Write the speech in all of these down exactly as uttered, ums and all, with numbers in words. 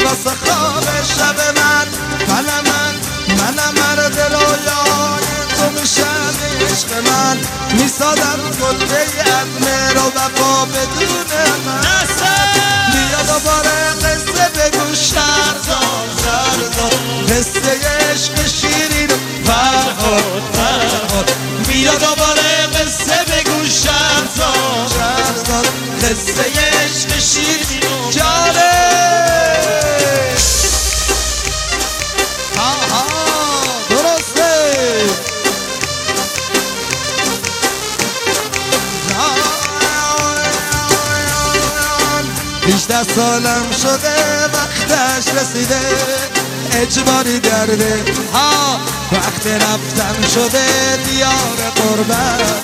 واسه خواب شب من. من من من مرد رویای تو میشم عشق من، میسادم کلبه از مهر و وفا بدون من. بیا دوباره قصه بگو شهرزاد شهرزاد، قصه عشق شیرین فرهاد فرهاد. بیا دوباره قصه بگو شهرزاد شهرزاد، قصه عشق شیرین جانه. آها درسته. بیشتر سالم شده وقتش رسیده، اجباری درده ها وقت رفتن شده دیار قربت.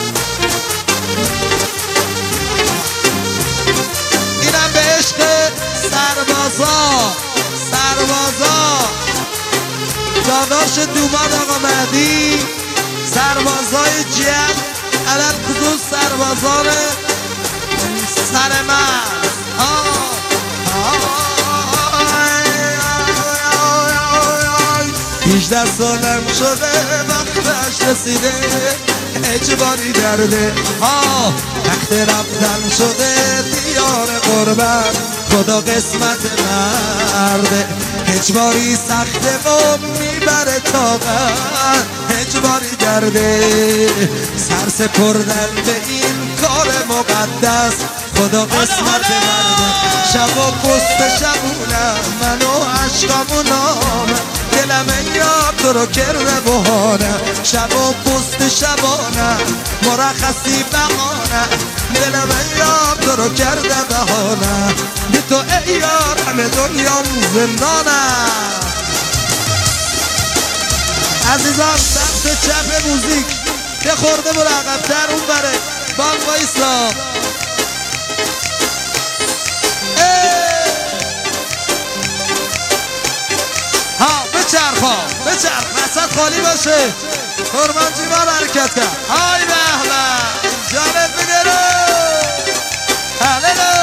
اینم به عشق سربازا سربازا، داداش دومان آقا مهدی، سربازای جمع علل خصوص سربازان سرمرز. هجده سالم شده وقتش رسیده، اجباری درده ها وقت رفتن شده دیار قربت. خدا قسمت مرده اجباری سخته و میبره طاقت، اجباری درده سر سپردن به این کار مقدس. خدا قسمت مرده شب و پست شبونم من و عشقامو نامه، دلم یاد تو رو کرده بهانه. شب و پست شبانه مرخصی بهانه، دلم یاد تو رو کرده بهانه. بی تو ای یار همه دنیام زندانه. عزیزان سمت چپ موزیک یه خورده برو عقب‌تر اون بره بام وایسا. ها بچرخ ها بچرخ وسط خالی باشه. قربان جیبان حرکت کرد. های به به جانت بگره هللو.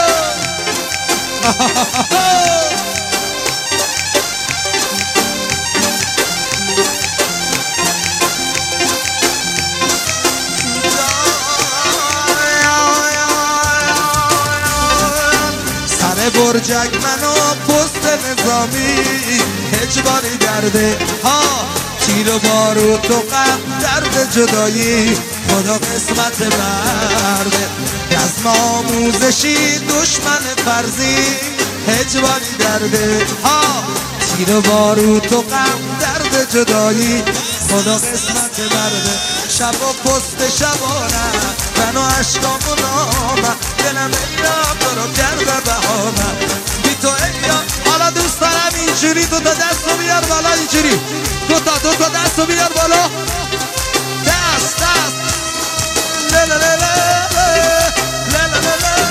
سر برجک منو پست نظامی، اجباری درده ها تیر و بارود و غم درد جدایی. خدا قسمت مرده از آموزشی دشمن فرضی، اجباری درده ها تیر و بارود و غم درد جدایی. خدا قسمت مرده شب و پست شبانه من و عشقامو نامه، دلم ایام تو رو کرده بهانه. بی تو ایام حالا دوست دارم اینجوری دو تا دست رو بیار بالا، اینجوری دو تا دو تا دست رو بیار بالا. دست دست لالا لالا لالا لالا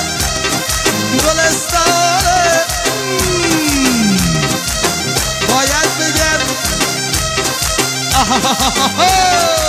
گلستانه. باید بگم